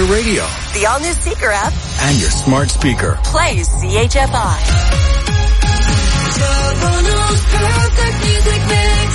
your radio, the all-new Seeker app, and your smart speaker. Plays CHFI. Toronto's perfect music mix.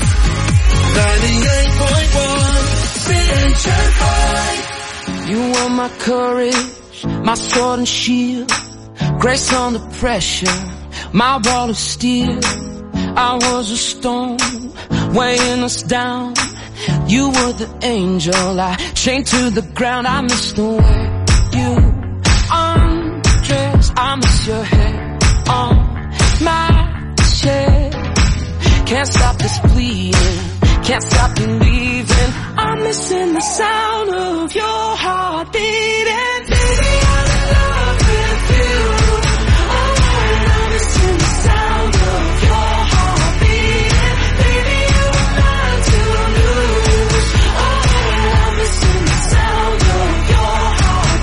98.1 CHFI. You were my courage, my sword and shield, grace under pressure, my wall of steel. I was a stone, weighing us down. You were the angel I chained to the ground. I miss the way you undress. I miss your hair on my chest. Can't stop this bleeding, can't stop believing. I'm missing the sound of your heart beating. Baby, I'm in love with you. Oh, I'm missing the sound of your heart beating. Baby, you were mine to lose. Oh, I'm missing the sound of your heart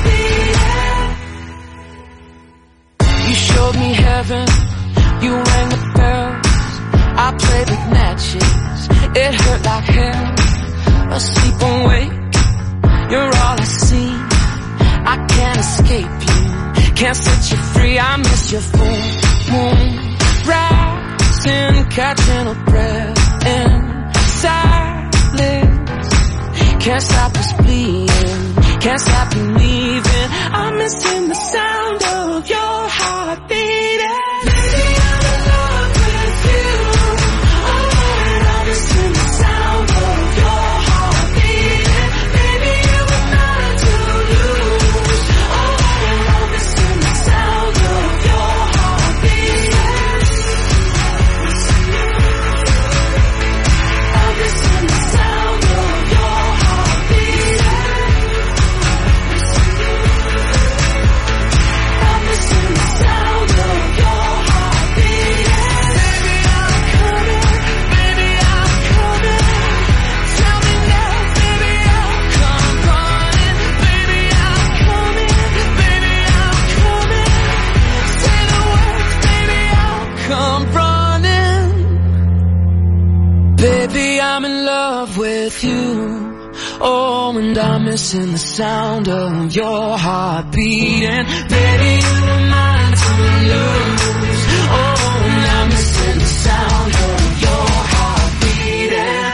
beating. You showed me heaven, you rang the bells. I played with matches, it hurt like hell. Asleep awake, you're all I see. I can't escape you, can't set you free. I miss your full moon rising, catching a breath in silence. Can't stop this bleeding, can't stop believing. I'm missing the sound of your heart beating. Baby, I'm in love with you. Oh, I'm missing the sound of your heart beating. Baby, you were mine to lose. Oh, I'm missing the sound of your heart beating. I'm missing the sound of your heart beating. I'm missing the sound of your heart beating. Baby, I'm coming. Baby, I'm coming. Tell me now, baby, I'll come running. Baby, I'm coming. Baby, I'm coming. Say the words, baby, I'll come running. Baby, I'm in love with you. Oh, and I'm missing the sound of your heart beating. Baby, you were mine to lose. Oh, and I'm missing the sound of your heart beating.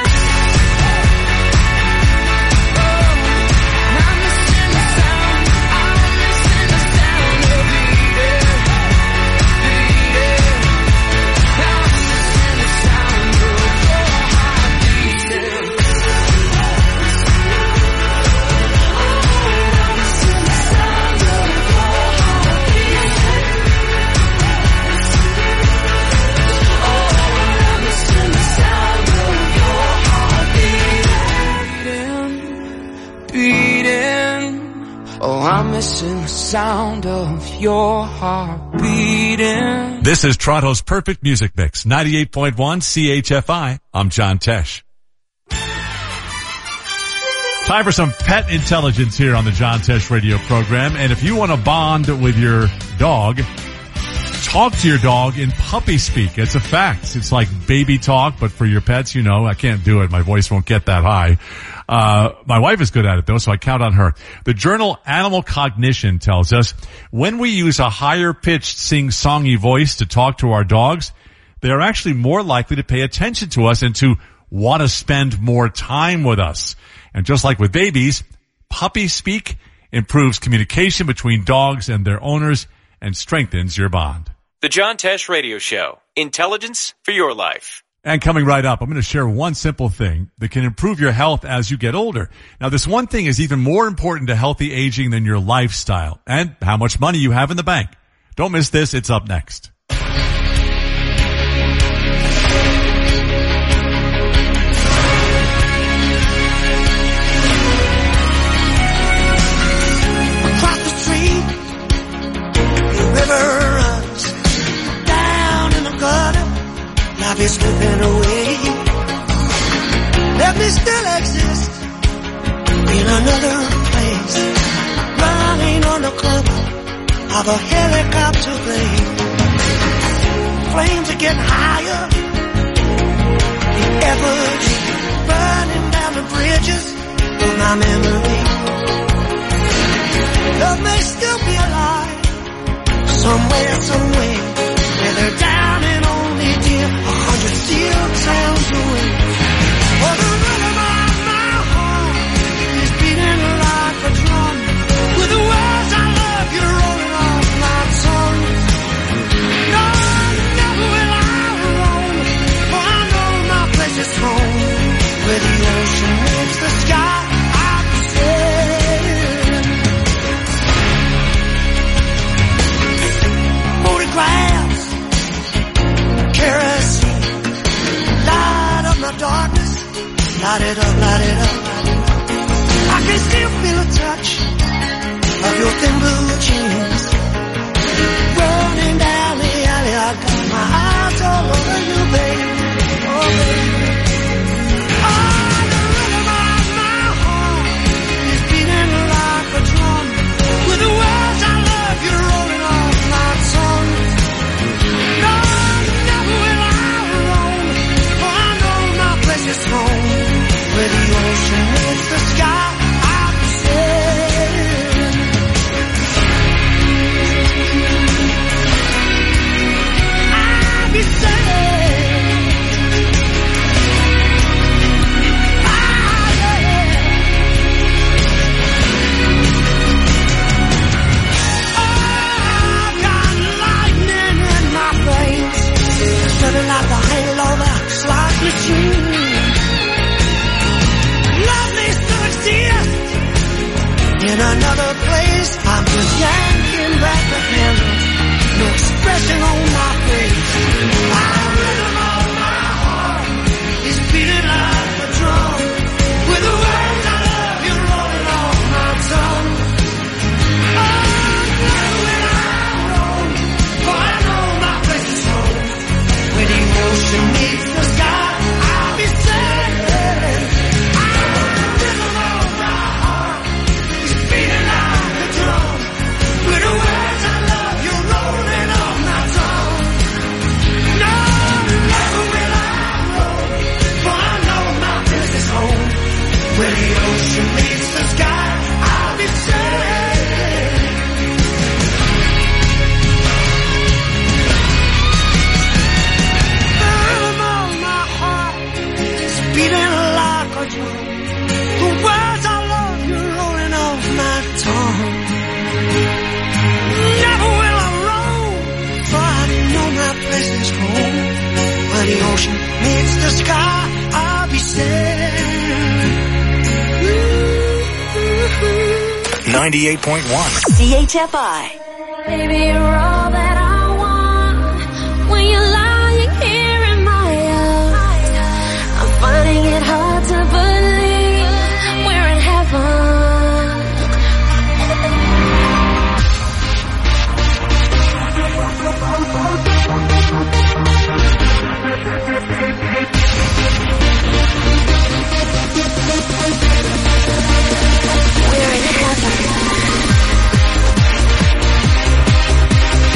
Oh, and I'm missing the sound. I'm missing the sound of beating. I'm missing the sound of your heart beating. Oh, I'm missing the sound of your heart beating. This is Toronto's Perfect Music Mix, 98.1 CHFI. I'm John Tesh. Time for some pet intelligence here on the John Tesh radio program. And if you want to bond with your dog, talk to your dog in puppy speak. It's a fact. It's like baby talk, but for your pets, you know, I can't do it. My voice won't get that high. My wife is good at it though, so I count on her. The journal Animal Cognition tells us when we use a higher pitched sing-songy voice to talk to our dogs, they are actually more likely to pay attention to us and to want to spend more time with us. And just like with babies, puppy speak improves communication between dogs and their owners and strengthens your bond. The John Tesh Radio Show. Intelligence for your life. And coming right up, I'm going to share one simple thing that can improve your health as you get older. Now, this one thing is even more important to healthy aging than your lifestyle and how much money you have in the bank. Don't miss this. It's up next. Across the street, the river runs down in the gutter. Life is slipping away. Let me still exist in another place, lying on the cover of a helicopter plane. Flames are getting higher, the efforts burning down the bridges of my memory. love may still be alive. Somewhere, somewhere, where they're down and only dear 100 steel towns away. Oh, the rhythm of my heart is beating like a drum. With the words I love you rolling off my tongue. No, never will I roam, for I know my place is home. Where the ocean meets the sky, I'll be sailing. Photographs, kerosene, light up my darkness, light it up, light it up. I can still feel a touch of your thin blue jeans running down the alley. I got my eyes all over you, baby. Oh, baby. Oh, the rhythm of my heart is beating like a drum. With the words I love you rolling off my tongue. No, never will I roam, for I know my place is home. Where the ocean meets the sky, I'll be sailing. I'll be sailing. I've got lightning in my veins, sudden like the hangover slot machine. Love may still exist in another place. I'm just yanking back the handle, no expression on my face. The rhythm of my heart is beating like a drum. With the words I love you rolling off my tongue. Oh, never will I roam, for I know my place is home. Where the ocean meets the sky, I'll be sailing. The rhythm of my heart is beating like a drum. With the words I love you rolling off my tongue. No, never will I roam, for I know my place is home. Where the ocean meets the sky, I'll be sailing. The rhythm of my heart is beating like a drum. The words I love you rolling off my tongue. Never will I roam, for I know my place is home. Where the ocean meets the sky, I'll be sailing. 98.1. CHFI. Baby, you're all that I want. When you're lying here in my arms, I'm finding it hard to believe we're in heaven. We're in heaven.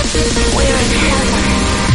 We're in heaven.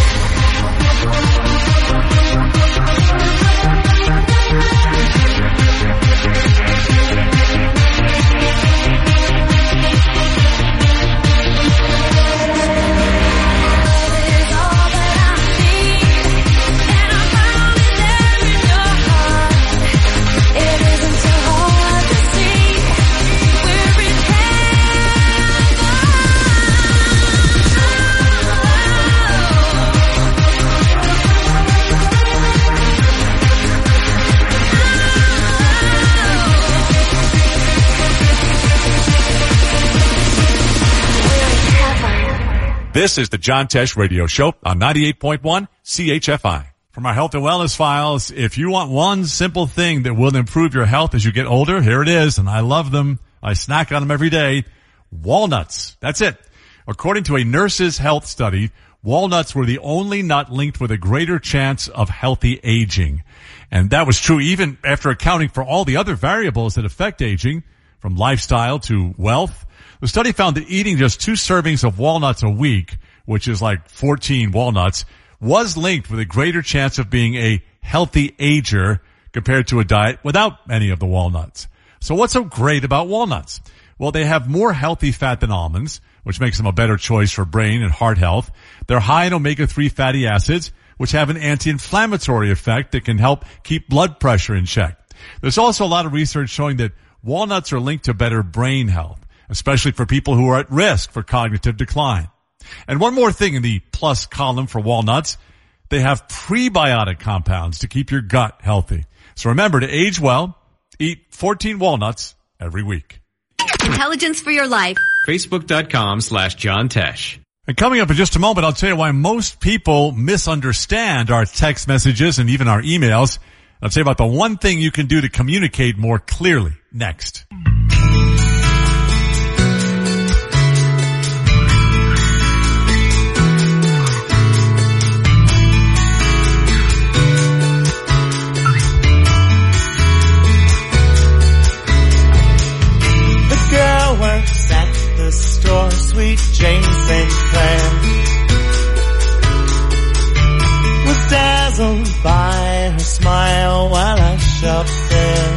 This is the John Tesh Radio Show on 98.1 CHFI. From our health and wellness files, if you want one simple thing that will improve your health as you get older, here it is, and I love them. I snack on them every day. Walnuts. That's it. According to a nurse's health study, walnuts were the only nut linked with a greater chance of healthy aging. And that was true even after accounting for all the other variables that affect aging, from lifestyle to wealth. The study found that eating just 2 servings of walnuts a week, which is like 14 walnuts, was linked with a greater chance of being a healthy ager compared to a diet without any of the walnuts. So what's so great about walnuts? Well, they have more healthy fat than almonds, which makes them a better choice for brain and heart health. They're high in omega-3 fatty acids, which have an anti-inflammatory effect that can help keep blood pressure in check. There's also a lot of research showing that walnuts are linked to better brain health, especially for people who are at risk for cognitive decline. And one more thing in the plus column for walnuts, they have prebiotic compounds to keep your gut healthy. So remember, to age well, eat 14 walnuts every week. Intelligence for your life. Facebook.com/John Tesh. And coming up in just a moment, I'll tell you why most people misunderstand our text messages and even our emails. I'll tell you about the one thing you can do to communicate more clearly next. Works at the store, sweet Jane St. Clair was dazzled by her smile while I shopped there.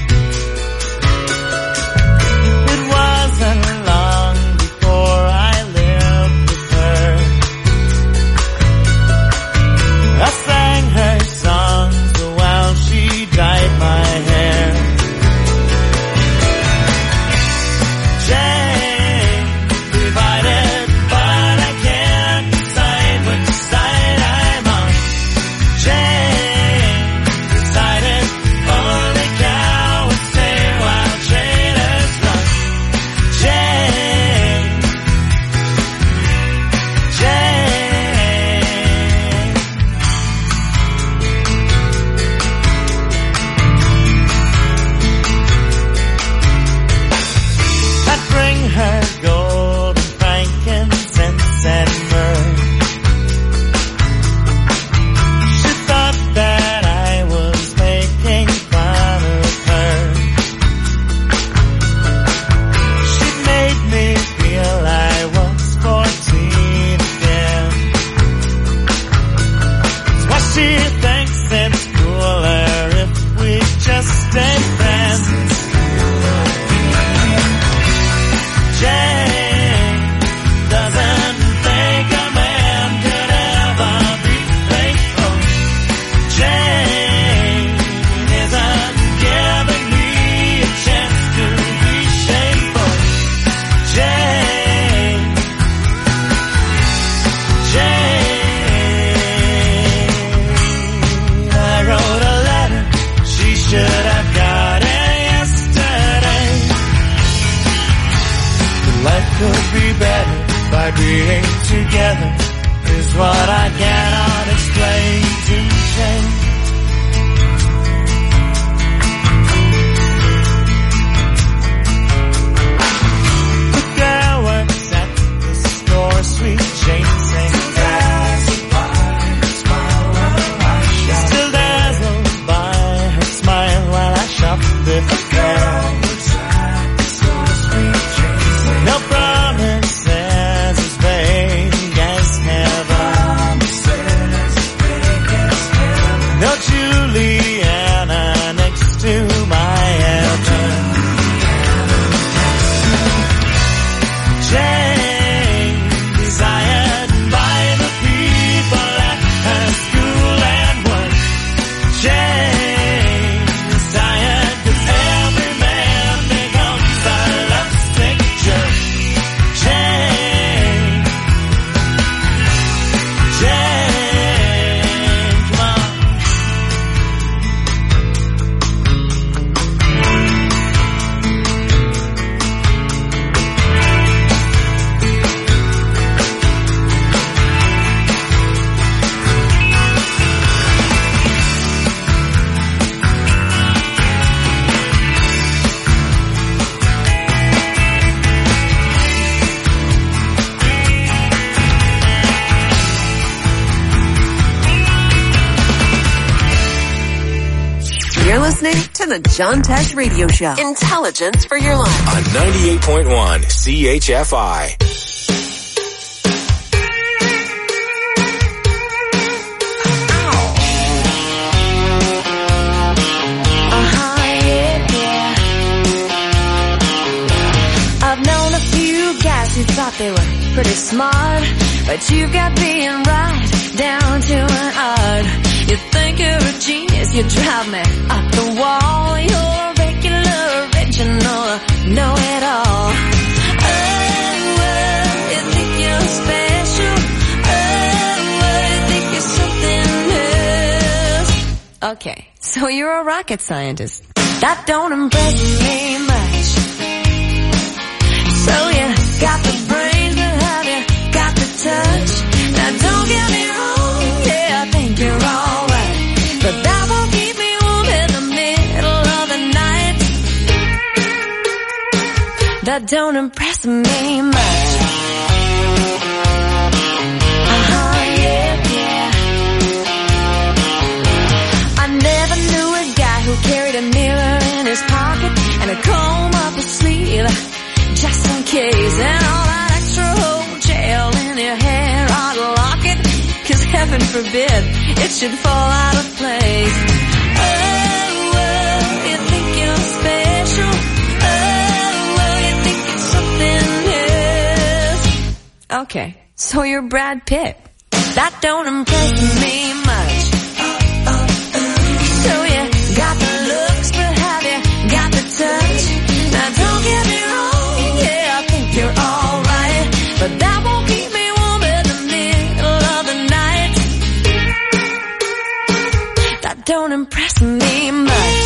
It wasn't long before I lived with her. I sang her songs while she dyed my hair. Being together is what I cannot explain to change. The girl works at the store, sweet Jane St. Clair. Still dazzled by her smile while I shop with the girl. No promise. listening to the John Tesh Radio Show. Intelligence for your life. On 98.1 CHFI. You thought they were pretty smart, but you've got being right down to an art. You think you're a genius, you drive me up the wall. You're a regular, original, know-it-all. Oh, you think you're special. Oh, you think you're something else. Okay, so you're a rocket scientist. That don't impress me much. So you got the brains, but have you got the touch? Now don't get me wrong, yeah, I think you're alright, but that won't keep me warm in the middle of the night. That don't impress me much. Yeah. I never knew a guy who carried a mirror in his pocket and a comb up his sleeve, just in case, and all that extra gel in your hair, I'd lock it, 'cause heaven forbid it should fall out of place. Oh, you think you're special. Oh, you think it's something else. Okay, so you're Brad Pitt. That don't impress me much. So you got the looks, but have you got the touch? Now don't get me wrong, yeah, I think you're alright, but that won't keep me warm in the middle of the night. That don't impress me much.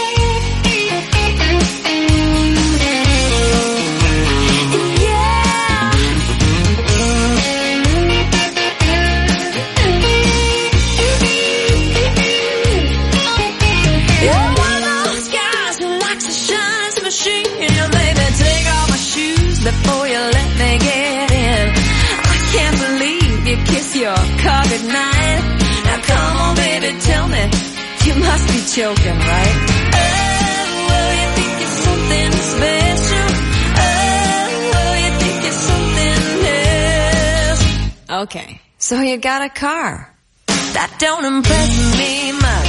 You're one of those guys who likes to shine some machine. You made me take off my shoes before you let me get in. I can't believe you kiss your car goodnight. Now come on, baby, tell me, you must be joking, right? Oh, you think you're something special. Oh, you think you're something else. Okay, so you got a car. That don't impress me much.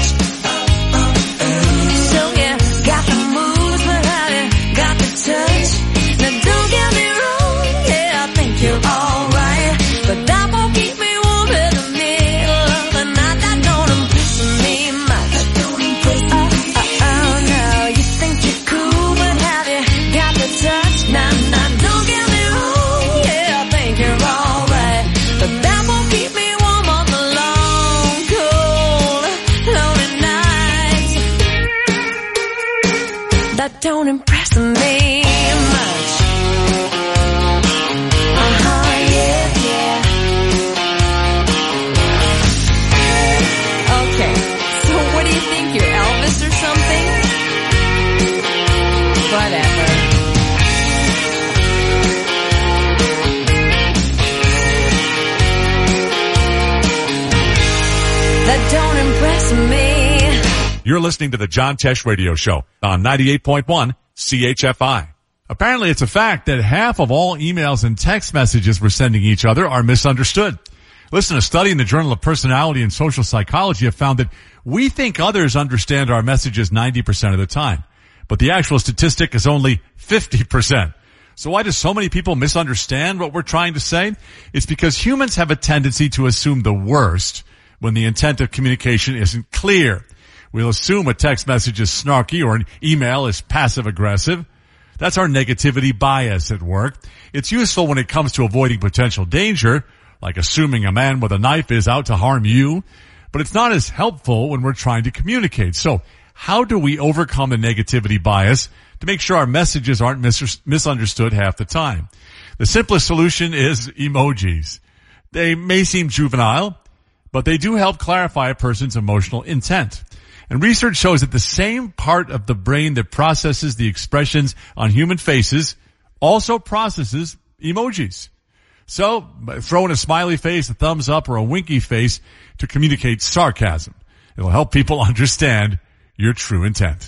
So you got the moves, but have you got the touch? Now don't get me wrong, yeah, I think you're alright, but that won't keep me warm in the middle of the night. That don't impress me much. Oh, no, you think you're cool, but have you got the touch? Now, don't get me wrong, yeah, I think you're alright, but that won't keep me warm on the long, cold, lonely nights. That don't impress me much. Yeah. Okay, so what do you think, you're Elvis or something? Whatever. That don't impress me. You're listening to the John Tesh Radio Show on 98.1 CHFI. Apparently, it's a fact that half of all emails and text messages we're sending each other are misunderstood. Listen, a study in the Journal of Personality and Social Psychology have found that we think others understand our messages 90% of the time, but the actual statistic is only 50%. So why do so many people misunderstand what we're trying to say? It's because humans have a tendency to assume the worst when the intent of communication isn't clear. We'll assume a text message is snarky or an email is passive-aggressive. That's our negativity bias at work. It's useful when it comes to avoiding potential danger, like assuming a man with a knife is out to harm you, but it's not as helpful when we're trying to communicate. So how do we overcome the negativity bias to make sure our messages aren't misunderstood half the time? The simplest solution is emojis. They may seem juvenile, but they do help clarify a person's emotional intent. And research shows that the same part of the brain that processes the expressions on human faces also processes emojis. So, throw in a smiley face, a thumbs up, or a winky face to communicate sarcasm. It'll help people understand your true intent.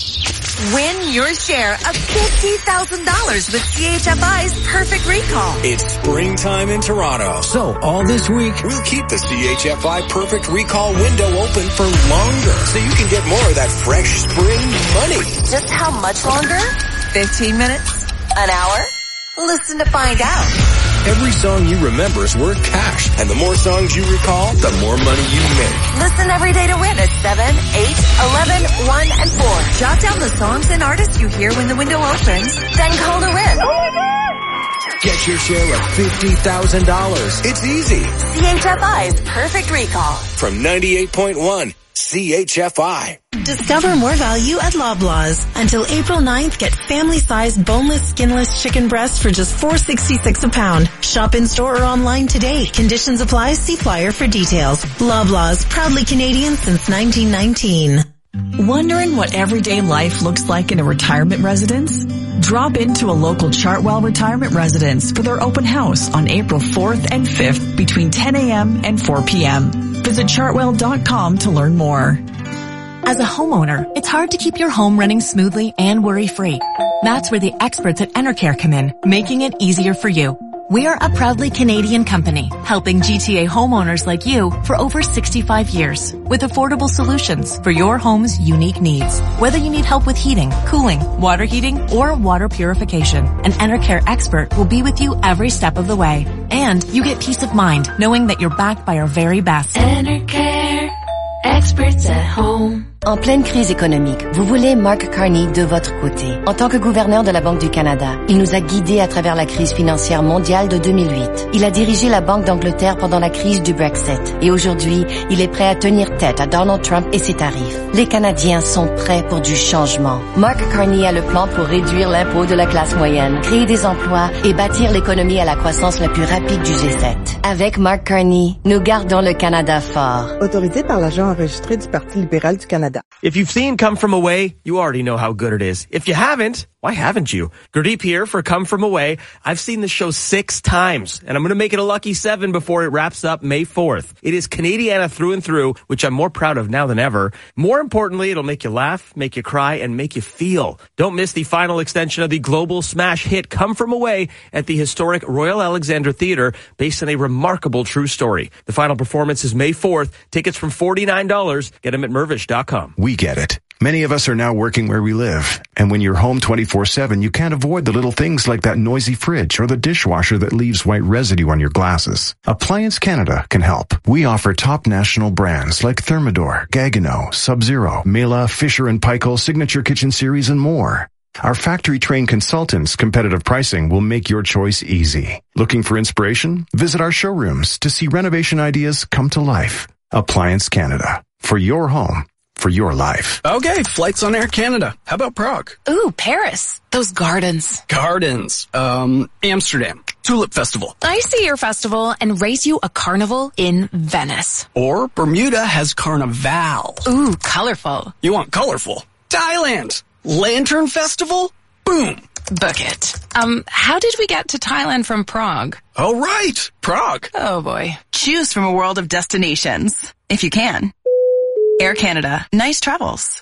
Win your share of $50,000 with CHFI's Perfect Recall. It's springtime in Toronto. So all this week, We'll keep the CHFI Perfect Recall window open for longer so you can get more of that fresh spring money. Just how much longer? 15 minutes? An hour? Listen to find out. Every song you remember is worth cash, and the more songs you recall, the more money you make. Listen every day to win at 7, 8, 11, 1, and 4. Jot down the songs and artists you hear when the window opens, then call to win. Get your share of $50,000. It's easy. CHFI's Perfect Recall. From 98.1 CHFI. Discover more value at Loblaws. Until April 9th, get family-sized boneless, skinless chicken breasts for just $4.66 a pound. Shop in-store or online today. Conditions apply. See flyer for details. Loblaws, proudly Canadian since 1919. Wondering what everyday life looks like in a retirement residence? Drop into a local Chartwell retirement residence for their open house on April 4th and 5th between 10 a.m. and 4 p.m. Visit chartwell.com to learn more. As a homeowner, it's hard to keep your home running smoothly and worry-free. That's where the experts at Enercare come in, making it easier for you. We are a proudly Canadian company, helping GTA homeowners like you for over 65 years with affordable solutions for your home's unique needs. Whether you need help with heating, cooling, water heating, or water purification, an Enercare expert will be with you every step of the way. And you get peace of mind knowing that you're backed by our very best. Enercare, experts at home. En pleine crise économique, vous voulez Mark Carney de votre côté. En tant que gouverneur de la Banque du Canada, il nous a guidés à travers la crise financière mondiale de 2008. Il a dirigé la Banque d'Angleterre pendant la crise du Brexit. Et aujourd'hui, il est prêt à tenir tête à Donald Trump et ses tarifs. Les Canadiens sont prêts pour du changement. Mark Carney a le plan pour réduire l'impôt de la classe moyenne, créer des emplois et bâtir l'économie à la croissance la plus rapide du G7. Avec Mark Carney, nous gardons le Canada fort. Autorisé par l'agent enregistré du Parti libéral du Canada. If you've seen Come From Away, you already know how good it is. If you haven't, why haven't you? Gurdeep here for Come From Away. I've seen the show 6 times, and I'm going to make it a lucky 7 before it wraps up May 4th. It is Canadiana through and through, which I'm more proud of now than ever. More importantly, it'll make you laugh, make you cry, and make you feel. Don't miss the final extension of the global smash hit Come From Away at the historic Royal Alexandra Theatre, based on a remarkable true story. The final performance is May 4th. Tickets from $49. Get them at Mirvish.com. We get it. Many of us are now working where we live. And when you're home 24/7, you can't avoid the little things like that noisy fridge or the dishwasher that leaves white residue on your glasses. Appliance Canada can help. We offer top national brands like Thermador, Gaggenau, Sub-Zero, Mela, Fisher & Paykel, Signature Kitchen Series, and more. Our factory-trained consultants' competitive pricing will make your choice easy. Looking for inspiration? Visit our showrooms to see renovation ideas come to life. Appliance Canada. For your home. For your life. Okay, flights on Air Canada. How about Prague? Ooh, Paris. Those gardens. Gardens. Amsterdam. Tulip Festival. I see your festival and race you a carnival in Venice. Or Bermuda has Carnival. Ooh, colorful. You want colorful? Thailand. Lantern Festival? Boom. Book it. How did we get to Thailand from Prague? Oh, right. Prague. Oh, boy. Choose from a world of destinations, if you can. Air Canada. Nice travels.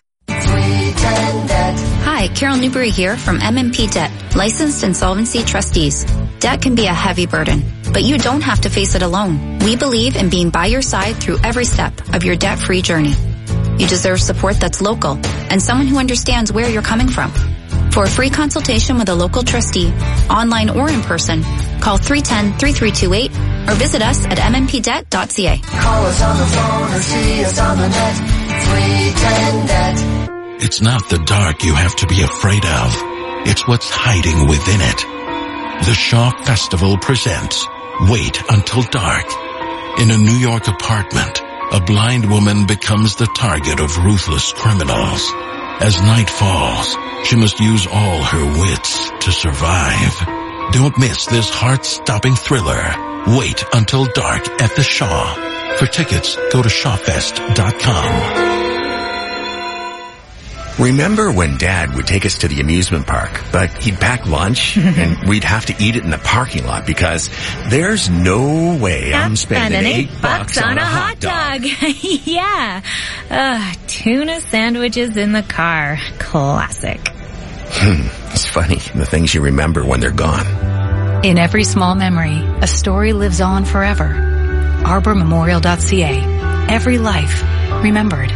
Hi, Carol Newberry here from MMP Debt, licensed insolvency trustees. Debt can be a heavy burden, but you don't have to face it alone. We believe in being by your side through every step of your debt-free journey. You deserve support that's local and someone who understands where you're coming from. For a free consultation with a local trustee, online or in person, call 310-3328 or visit us at mmpdebt.ca. Call us on the phone or see us on the net. 310-DEBT. It's not the dark you have to be afraid of. It's what's hiding within it. The Shaw Festival presents Wait Until Dark. In a New York apartment, a blind woman becomes the target of ruthless criminals. As night falls, she must use all her wits to survive. Don't miss this heart-stopping thriller. Wait Until Dark at the Shaw. For tickets, go to shawfest.com. Remember when Dad would take us to the amusement park, but he'd pack lunch and we'd have to eat it in the parking lot because there's no way I'm spending $8 on a hot dog. Yeah. Tuna sandwiches in the car. Classic. It's funny, the things you remember when they're gone. In every small memory, a story lives on forever. ArborMemorial.ca. Every life remembered.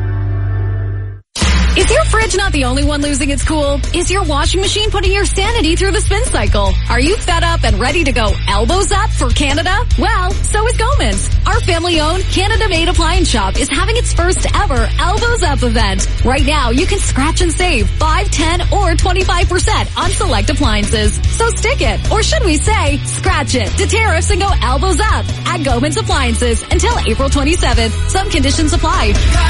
Is your fridge not the only one losing its cool? Is your washing machine putting your sanity through the spin cycle? Are you fed up and ready to go elbows up for Canada? Well, so is Goman's. Our family-owned, Canada-made appliance shop is having its first ever Elbows Up event. Right now, you can scratch and save 5, 10, or 25% on select appliances. So stick it, or should we say, scratch it, to tariffs and go elbows up at Goman's Appliances until April 27th. Some conditions apply.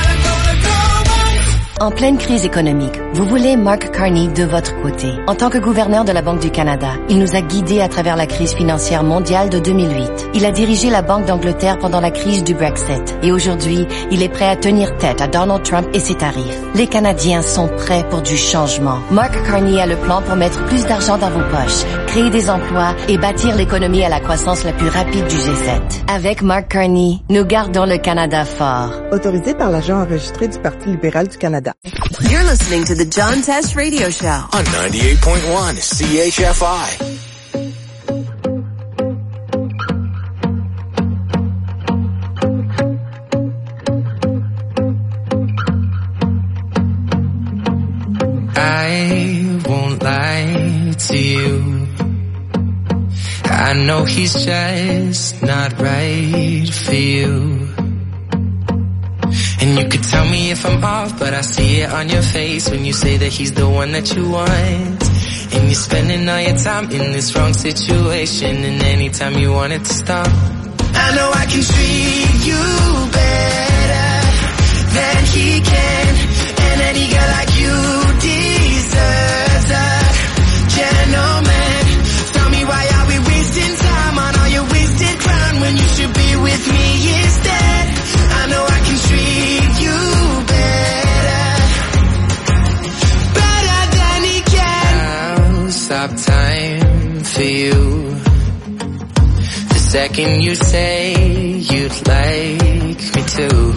En pleine crise économique, vous voulez Mark Carney de votre côté. En tant que gouverneur de la Banque du Canada, il nous a guidés à travers la crise financière mondiale de 2008. Il a dirigé la Banque d'Angleterre pendant la crise du Brexit. Et aujourd'hui, il est prêt à tenir tête à Donald Trump et ses tarifs. Les Canadiens sont prêts pour du changement. Mark Carney a le plan pour mettre plus d'argent dans vos poches, créer des emplois et bâtir l'économie à la croissance la plus rapide du G7. Avec Mark Carney, nous gardons le Canada fort. Autorisé par l'agent enregistré du Parti libéral du Canada. You're listening to the John Tesh Radio Show on 98.1 CHFI. I won't lie to you. I know he's just not right for you. And you could tell me if I'm off, but I see it on your face when you say that he's the one that you want. And you're spending all your time in this wrong situation, and anytime you want it to stop. I know I can treat you better than he can, and any girl like you deserves a gentleman. Tell me, why are we wasting time on all your wasted crown when you should be with me instead? I know I can treat you better than he can. I'll stop time for you the second you say you'd like me to.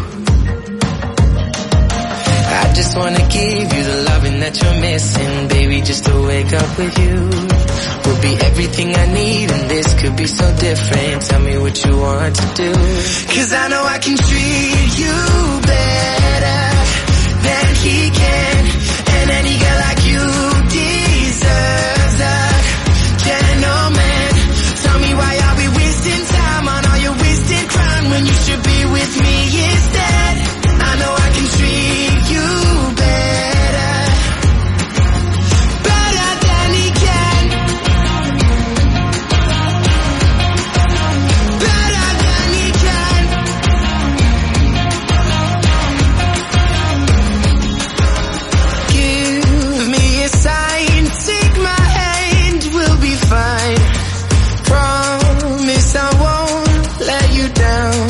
I just wanna give you the loving that you're missing, baby, just to wake up with you. Will be everything I need, and this could be so different. Tell me what you want to do, 'cause I know I can treat you better than he can, and any girl like you deserves a gentleman. Tell me, why are we wasting time on all your wasted crown when you should be with me instead? I know I can treat you better than he can, better than he can. Give me a sign, take my hand, we'll be fine. Promise I won't let you down.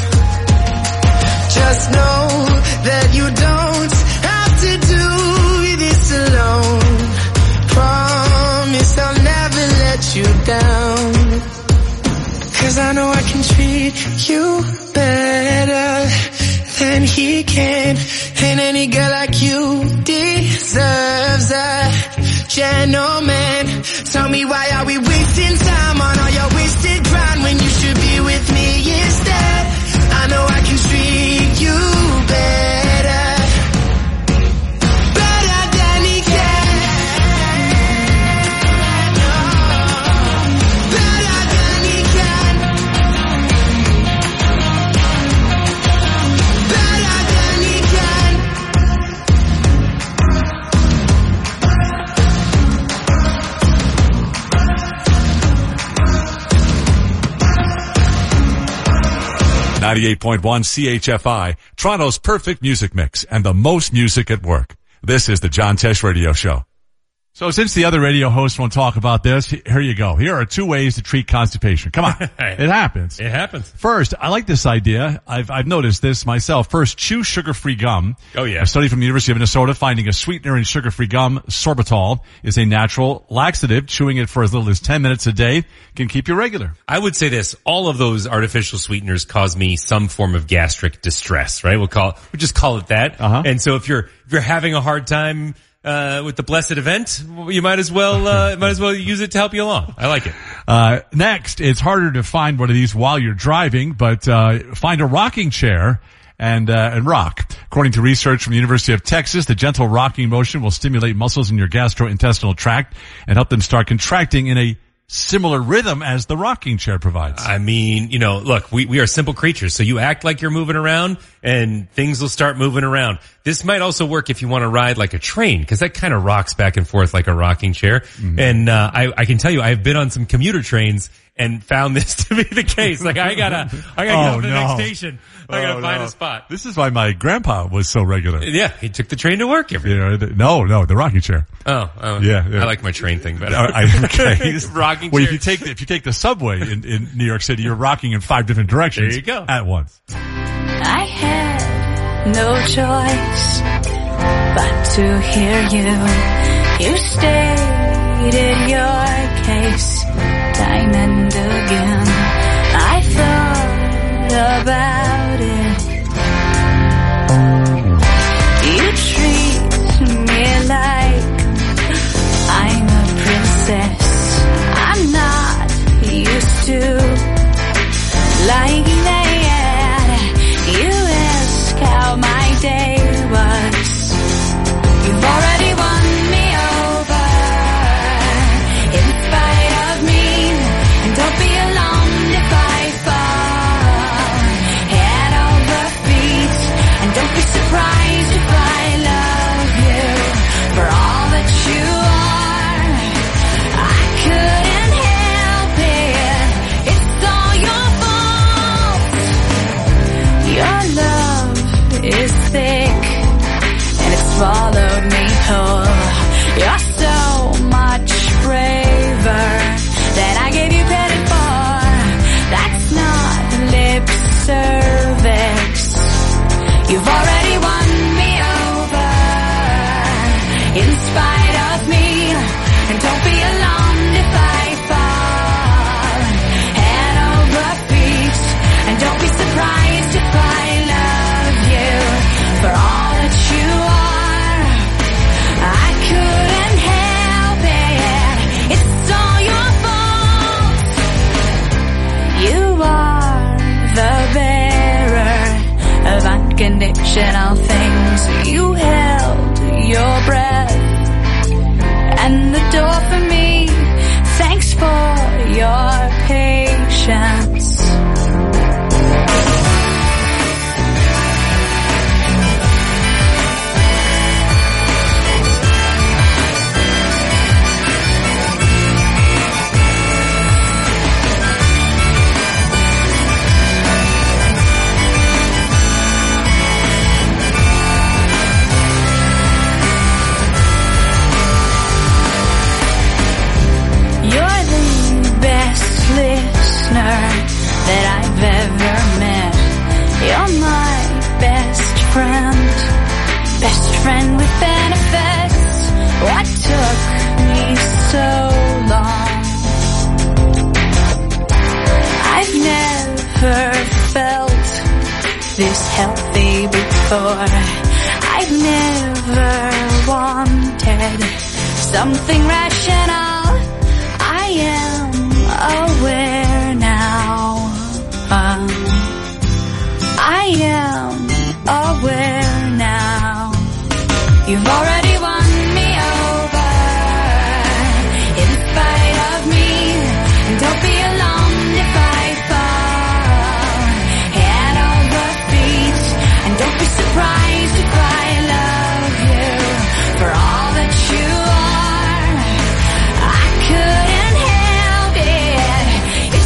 Just know that you don't have to do this alone. Promise I'll never let you down. 'Cause I know I can treat you better than he can, and any girl like you deserves a gentleman. Tell me, why are we wasting time on all your wasted grind when you should be with me instead? I know I can treat you better than he can, better than he can, better than he can. 98.1 CHFI, Toronto's perfect music mix and the most music at work. This is the John Tesh Radio Show. So since the other radio hosts won't talk about this, here you go. Here are 2 ways to treat constipation. Come on. It happens. It happens. First, I like this idea. I've noticed this myself. First, chew sugar-free gum. Oh, yeah. A study from the University of Minnesota finding a sweetener in sugar-free gum, sorbitol, is a natural laxative. Chewing it for as little as 10 minutes a day can keep you regular. I would say this. All of those artificial sweeteners cause me some form of gastric distress, right? We'll just call it that. And so if you're having a hard time with the blessed event, you might as well use it to help you along. I like it. Next, it's harder to find one of these while you're driving, but find a rocking chair and rock. According to research from the University of Texas, the gentle rocking motion will stimulate muscles in your gastrointestinal tract and help them start contracting in a similar rhythm as the rocking chair provides. I mean, look, we are simple creatures. So you act like you're moving around and things will start moving around. This might also work if you want to ride like a train, because that kind of rocks back and forth like a rocking chair. Mm-hmm. And I can tell you, I've been on some commuter trains and found this to be the case. Like I gotta get off the next station. I gotta find a spot. This is why my grandpa was so regular. Yeah, he took the train to work every day. No, the rocking chair. Oh, yeah. I like my train thing better. Okay. Rocking well, chair. if you take the subway in New York City, you're rocking in 5 different directions. There you go. At once. I had no choice but to hear you. You stated your case time and again. I thought about it. You treat me like I'm a princess. I'm not used to like that. You ask how my day was. You've already won me over in spite of me. And don't be alarmed if I fall head over feet. And don't be surprised if I love you for all that you are. I couldn't help it. It's all your fault. Your love is thick and it swallowed me whole. You're so much braver than I gave you credit for. That's not lip service. You've already won me over in spite of me. And don't be alarmed if I fall head over feet. And don't be surprised if I love you for all that you are. I couldn't help it. It's all your fault. You are the bearer of unconditional things. You held your breath and the door for me. Thanks for your patience. That I've ever met. You're my best friend with benefits. What took me so long? I've never felt this healthy before. I've never wanted something rational. I am aware now. I am aware now. You've already won me over in spite of me. And don't be alarmed if I fall head over feet. And don't be surprised if I love you for all that you are. I couldn't help it.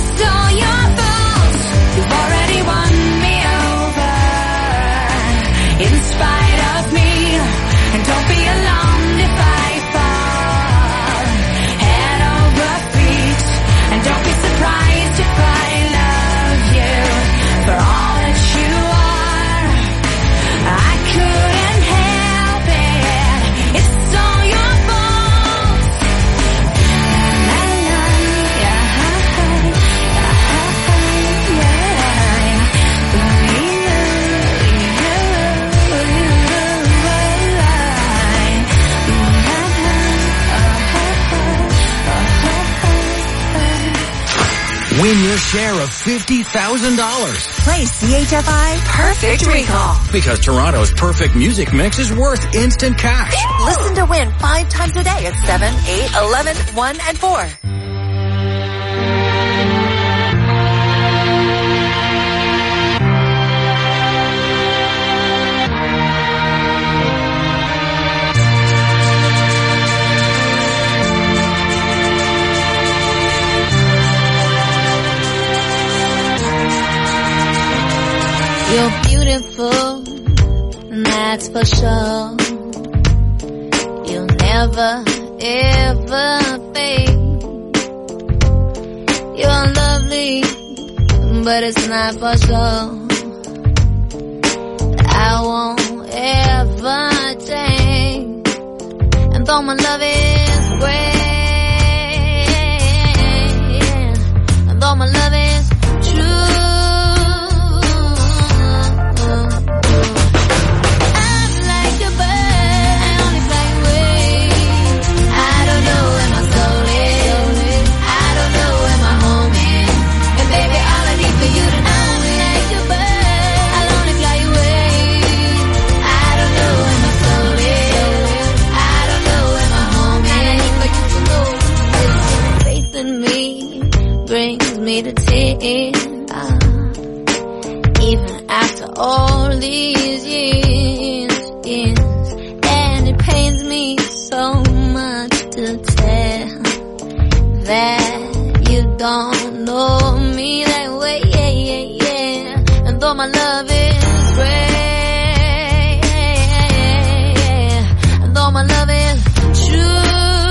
Win your share of $50,000. Play CHFI Perfect Recall. Because Toronto's perfect music mix is worth instant cash. Listen to win 5 times a day at 7, 8, 11, 1, and 4. You're beautiful, that's for sure. You'll never, ever fade. You're lovely, but it's not for sure. I won't ever change. And though my love is great, and though my love is true, me to tears, even after all these years, and it pains me so much to tell that you don't know me that way, and though my love is great, and though my love is true,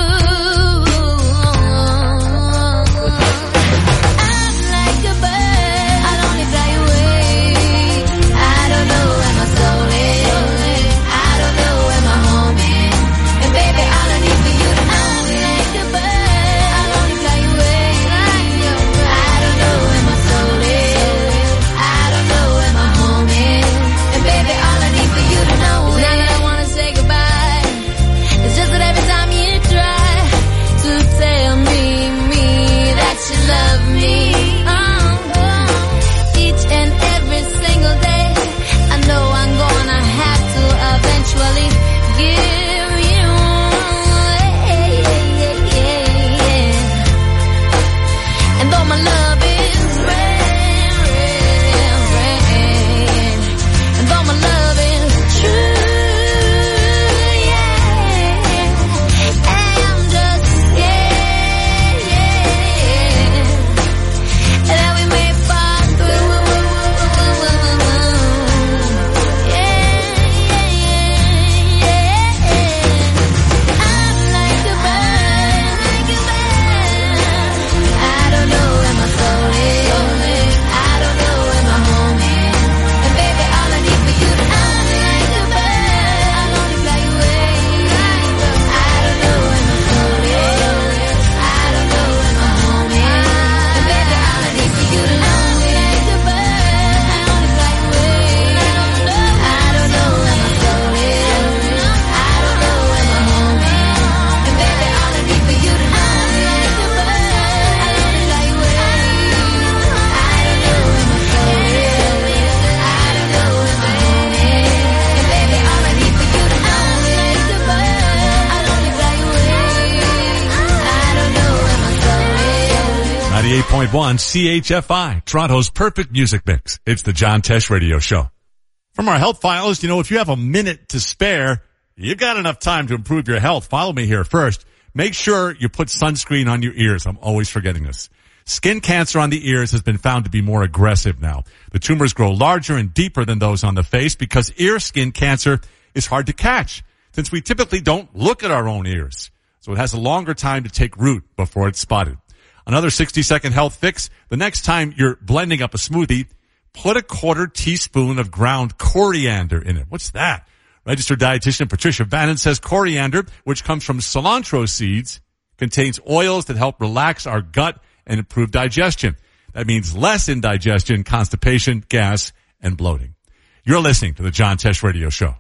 CHFI, Toronto's perfect music mix. It's the John Tesh Radio Show. From our health files, if you have a minute to spare, you've got enough time to improve your health. Follow me here first. Make sure you put sunscreen on your ears. I'm always forgetting this. Skin cancer on the ears has been found to be more aggressive now. The tumors grow larger and deeper than those on the face because ear skin cancer is hard to catch since we typically don't look at our own ears. So it has a longer time to take root before it's spotted. Another 60-second health fix. The next time you're blending up a smoothie, put a 1/4 teaspoon of ground coriander in it. What's that? Registered dietitian Patricia Bannon says coriander, which comes from cilantro seeds, contains oils that help relax our gut and improve digestion. That means less indigestion, constipation, gas, and bloating. You're listening to the John Tesh Radio Show.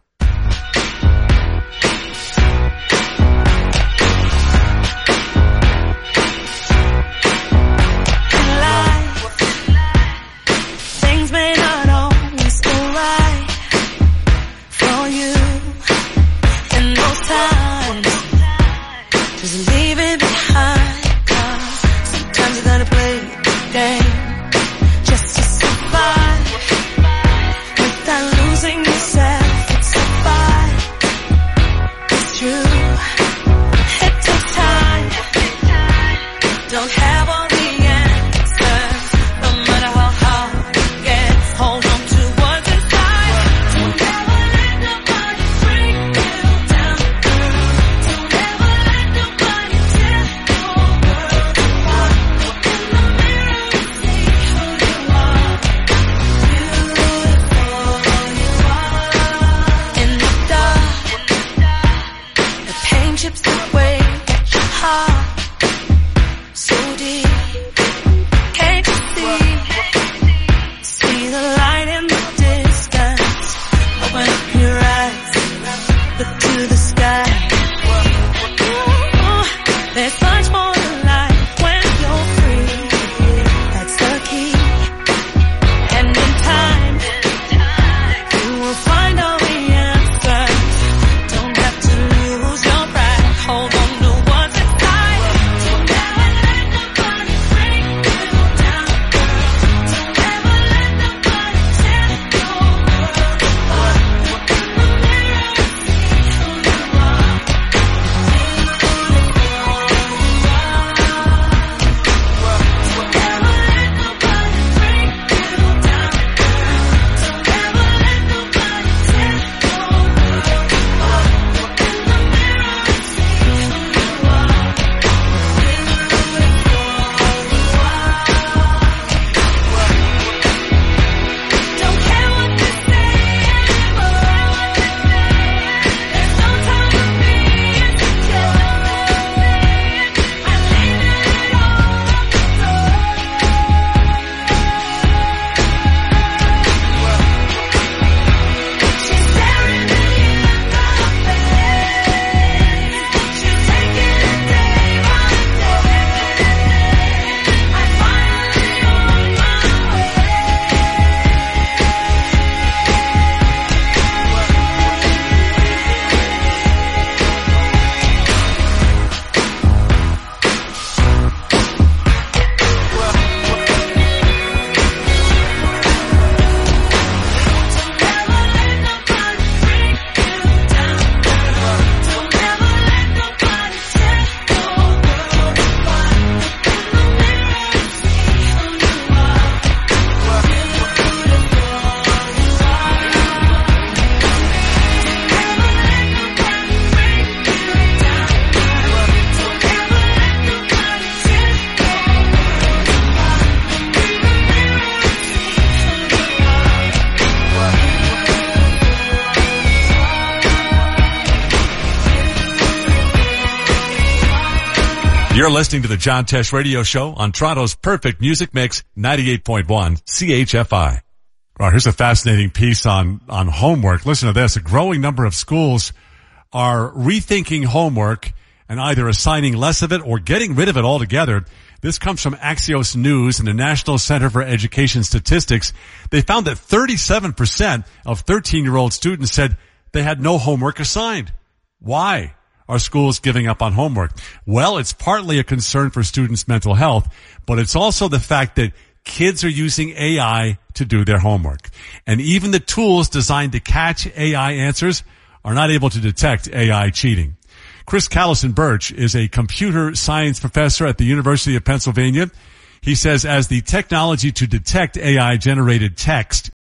You're listening to the John Tesh Radio Show on Toronto's perfect music mix, 98.1 CHFI. Well, here's a fascinating piece on homework. Listen to this. A growing number of schools are rethinking homework and either assigning less of it or getting rid of it altogether. This comes from Axios News and the National Center for Education Statistics. They found that 37% of 13-year-old students said they had no homework assigned. Why are schools giving up on homework? Well, it's partly a concern for students' mental health, but it's also the fact that kids are using AI to do their homework. And even the tools designed to catch AI answers are not able to detect AI cheating. Chris Callison-Birch is a computer science professor at the University of Pennsylvania. He says as the technology to detect AI-generated text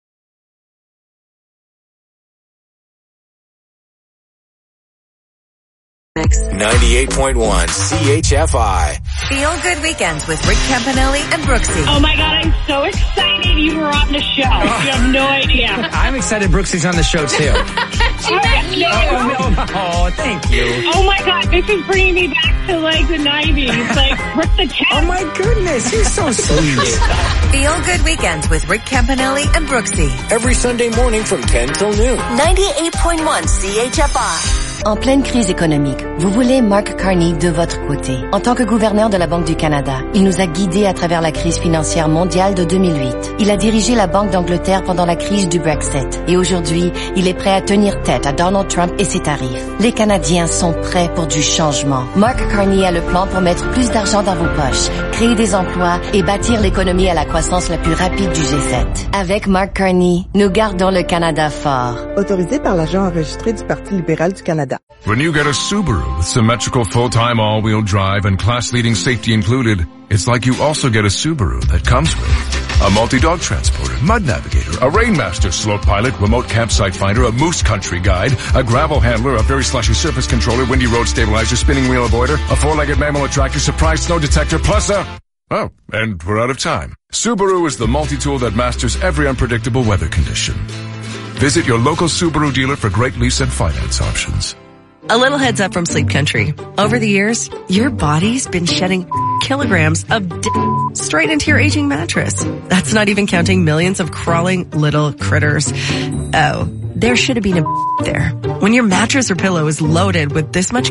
98.1 CHFI. Feel Good Weekends with Rick Campanelli and Brooksy. Oh my God, I'm so excited you were on the show. You have no idea. I'm excited Brooksy's on the show too. Oh, thank you. Oh my God, this is bringing me back to like the 90s. Like Rick the Cat. Oh my goodness, he's so sweet. Feel Good Weekends with Rick Campanelli and Brooksy. Every Sunday morning from 10 till noon. 98.1 CHFI. En pleine crise économique, vous voulez Mark Carney de votre côté. En tant que gouverneur de la Banque du Canada, il nous a guidés à travers la crise financière mondiale de 2008. Il a dirigé la Banque d'Angleterre pendant la crise du Brexit. Et aujourd'hui, il est prêt à tenir tête à Donald Trump et ses tarifs. Les Canadiens sont prêts pour du changement. Mark Carney a le plan pour mettre plus d'argent dans vos poches, créer des emplois et bâtir l'économie à la croissance la plus rapide du G7. Avec Mark Carney, nous gardons le Canada fort. Autorisé par l'agent enregistré du Parti libéral du Canada. When you get a Subaru with symmetrical full-time all-wheel drive and class-leading safety included, it's like you also get a Subaru that comes with a multi-dog transporter, mud navigator, a Rainmaster slope pilot, remote campsite finder, a moose country guide, a gravel handler, a very slushy surface controller, windy road stabilizer, spinning wheel avoider, a four-legged mammal attractor, surprise snow detector, plus a... Oh, and we're out of time. Subaru is the multi-tool that masters every unpredictable weather condition. Visit your local Subaru dealer for great lease and finance options. A little heads up from Sleep Country. Over the years, your body's been shedding kilograms of straight into your aging mattress. That's not even counting millions of crawling little critters. Oh, there should have been a there. When your mattress or pillow is loaded with this much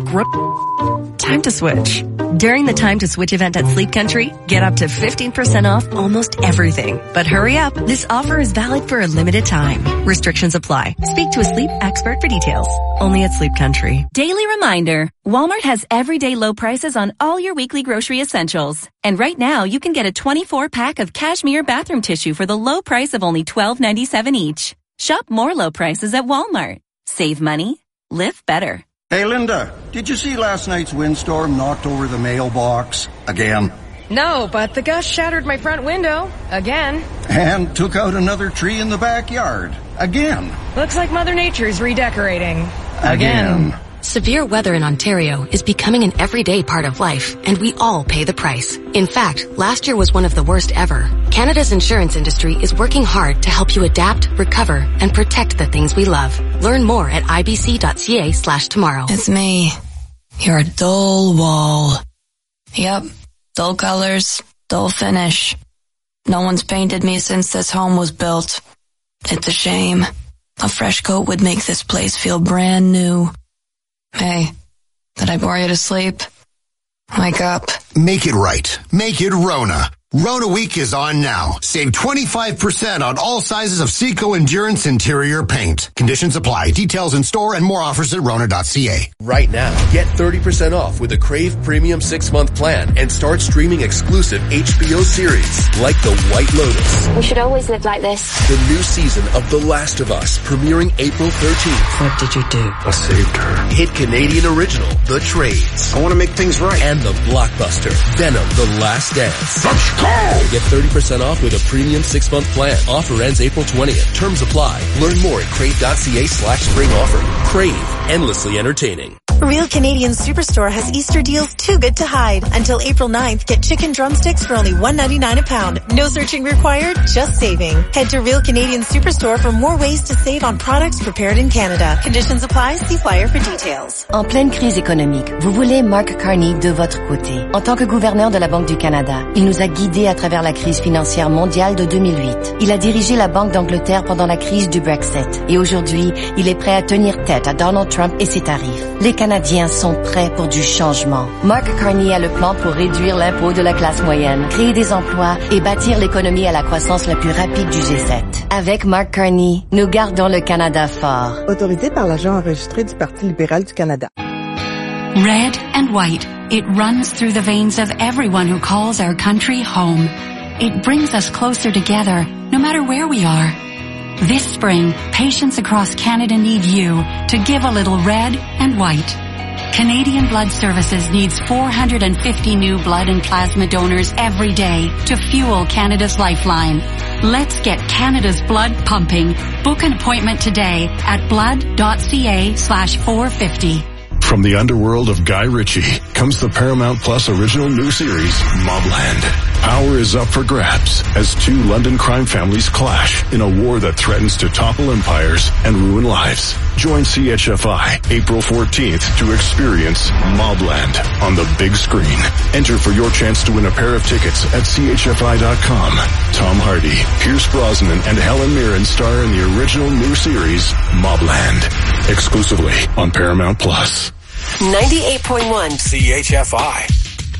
time to switch. During the Time to Switch event at Sleep Country, get up to 15% off almost everything. But hurry up, this offer is valid for a limited time. Restrictions apply. Speak to a sleep expert for details. Only at Sleep Country. Daily reminder, Walmart has everyday low prices on all your weekly grocery essentials. And right now, you can get a 24-pack of cashmere bathroom tissue for the low price of only $12.97 each. Shop more low prices at Walmart. Save money. Live better. Hey, Linda, did you see last night's windstorm knocked over the mailbox again? No, but the gust shattered my front window again. And took out another tree in the backyard again. Looks like Mother Nature is redecorating again. Severe weather in Ontario is becoming an everyday part of life, and we all pay the price. In fact, last year was one of the worst ever. Canada's insurance industry is working hard to help you adapt, recover, and protect the things we love. Learn more at ibc.ca/tomorrow. It's me, your dull wall. Yep, dull colors, dull finish. No one's painted me since this home was built. It's a shame. A fresh coat would make this place feel brand new. Hey, did I bore you to sleep? Wake up. Make it right. Make it Rona. Rona Week is on now. Save 25% on all sizes of Seco Endurance interior paint. Conditions apply. Details in store and more offers at Rona.ca. Right now, get 30% off with a Crave Premium 6-month plan and start streaming exclusive HBO series like The White Lotus. We should always live like this. The new season of The Last of Us, premiering April 13th. What did you do? I saved her. Hit Canadian original, The Trades. I want to make things right. And the blockbuster, Venom, The Last Dance. Let's go! Get 30% off with a premium 6-month plan. Offer ends April 20th. Terms apply. Learn more at crave.ca/spring offer. Crave. Endlessly entertaining. Real Canadian Superstore has Easter deals too good to hide. Until April 9th, get chicken drumsticks for only $1.99 a pound. No searching required, just saving. Head to Real Canadian Superstore for more ways to save on products prepared in Canada. Conditions apply. See flyer for details. En pleine crise économique, vous voulez Mark Carney de votre côté. En tant que gouverneur de la Banque du Canada, il nous a guidés à travers la crise financière mondiale de 2008. Il a dirigé la Banque d'Angleterre pendant la crise du Brexit. Et aujourd'hui, il est prêt à tenir tête à Donald Trump et ses tarifs. Les Canadiens sont prêts pour du changement. Mark Carney a le plan pour réduire l'impôt de la classe moyenne, créer des emplois et bâtir l'économie à la croissance la plus rapide du G7. Avec Mark Carney, nous gardons le Canada fort. Autorisé par l'agent enregistré du Parti libéral du Canada. Red and white, it runs through the veins of everyone who calls our country home. It brings us closer together, no matter where we are. This spring, patients across Canada need you to give a little red and white. Canadian Blood Services needs 450 new blood and plasma donors every day to fuel Canada's lifeline. Let's get Canada's blood pumping. Book an appointment today at blood.ca/450. From the underworld of Guy Ritchie comes the Paramount Plus original new series, Mobland. Power is up for grabs as two London crime families clash in a war that threatens to topple empires and ruin lives. Join CHFI April 14th to experience Mobland on the big screen. Enter for your chance to win a pair of tickets at chfi.com. Tom Hardy, Pierce Brosnan, and Helen Mirren star in the original new series, Mobland. Exclusively on Paramount Plus. 98.1 CHFI.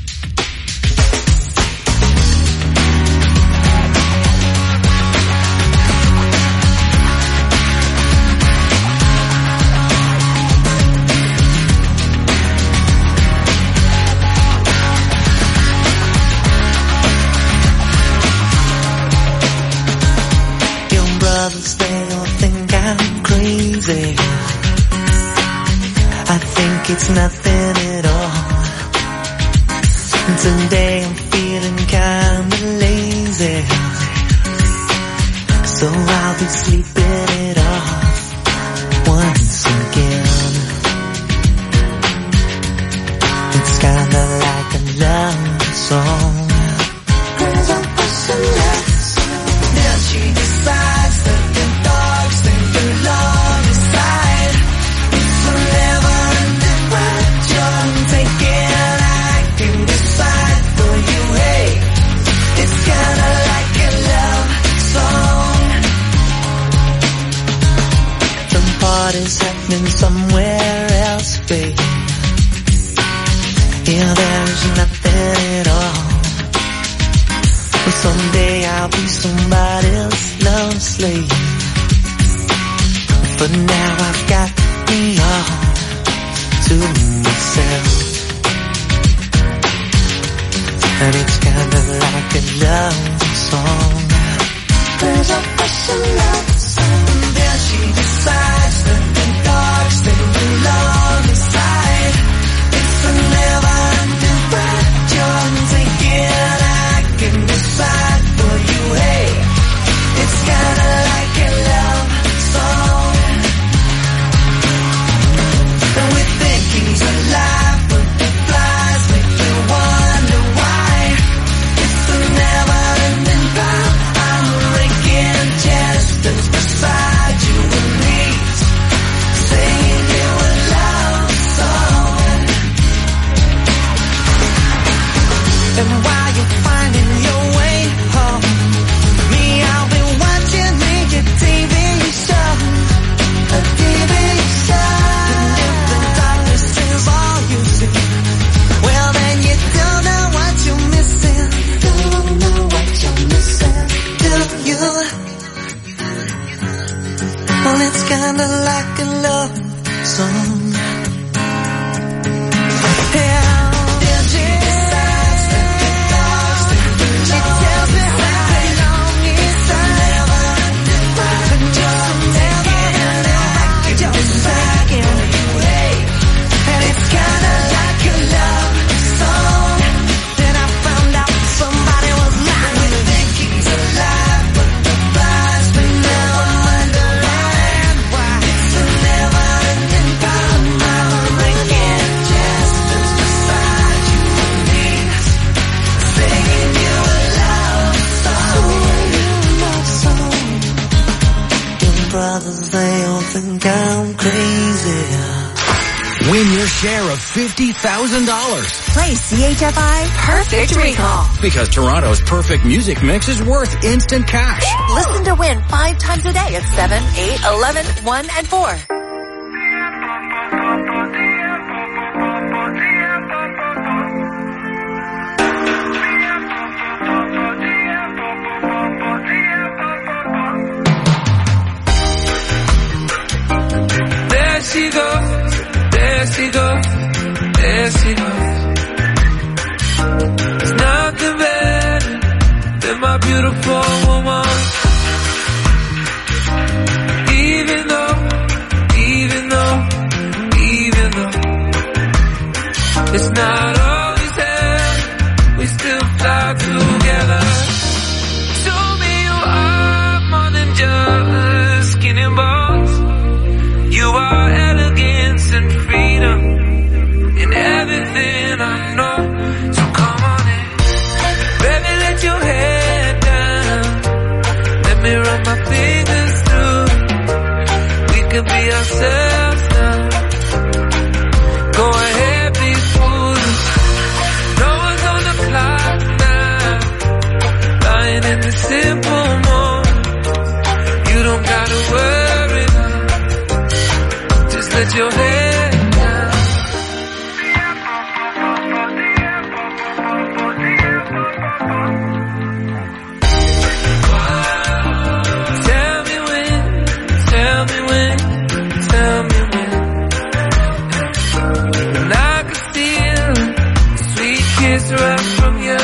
Young brothers, they all think I'm crazy. I think it's nothing at all. Today I'm feeling kinda lazy, so I'll be sleeping it off once again. It's kinda like a love song. Then she decides that the dogs think they're long aside. It's a never-ending ride. You're taking, I can decide for you. Hey, it's kinda like a love song. The party's happening somewhere else, babe. Yeah, there's nothing at all. Someday I'll be somebody else's love slave, but now I've got me all to myself. And it's kinda like a love song. There's a special love song. Then she decides that the dogs think they're long aside. It's a never-ending ride. You're taking, I can decide for you. Hey, it's kinda like a love song. And we think he's alive, but the flies make you wonder why. It's the never-ending ride. I'm raking jesters beside you and me, singing you a love song. And while you're finding your way home, me, I'll be watching me a TV show, a TV show. And if the darkness is all you see, well then you don't know what you're missing. Don't know what you're missing, do you? Well, it's kinda like a love song. Never brothers, they all think I'm crazy. Win your share of $50,000. Play CHFI Perfect Recall. Because Toronto's perfect music mix is worth instant cash. Listen to win 5 times a day at 7, 8, 11, 1, and 4. There she goes, there she goes, there she goes. There's nothing better than my beautiful woman. Even though it's not always there, we still fly together. Show me you are more than just skin and bones. You are elegance and freedom in everything I know. So come on in, baby, let your head down. Let me run my fingers through. We could be ourselves now. Go ahead, be foolish. No one's on the clock now. Lying in the simple moment. You don't gotta worry now. Just let your head down. Tell me when, tell me when, tell me when. And I can feel a sweet kiss right from you.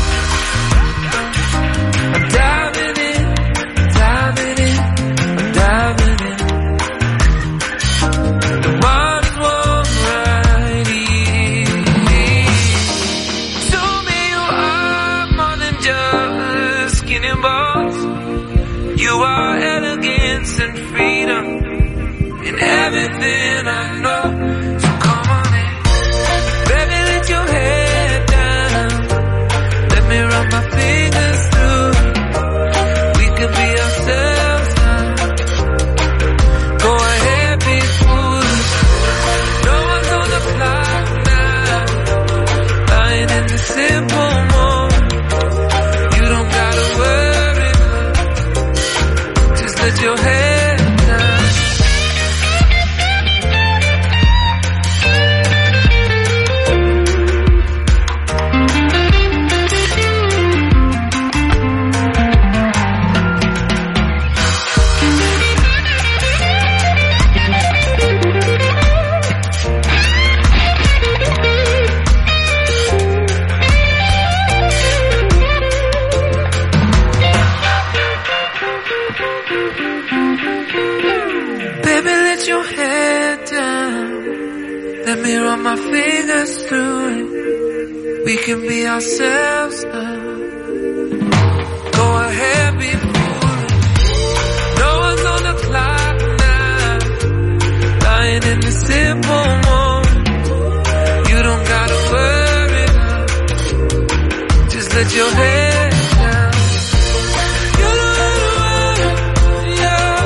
I'm diving in, diving in, I'm diving in. The water's warm right here. Show me you are more than just skin and bones. You are elegance and freedom in everything I know. So come on in, baby, let your head down. Let me run my fingers through. We could be ourselves now. Go ahead, be foolish. No one's on the clock now. Lying in the simple moment. You don't gotta worry now. Just let your head down. Baby, let your head down. Let me run my fingers through it. We can be ourselves now. Go ahead, be foolish. No one's on the clock now. Lying in the simple moment. You don't gotta worry now. Just let your head down. You don't gotta worry, yeah.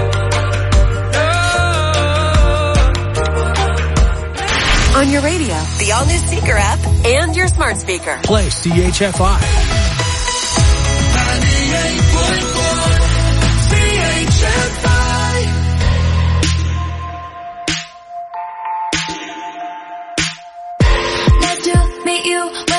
On your radio, the all-new Seeker app, and your smart speaker. Play CHFI. Nice to meet you.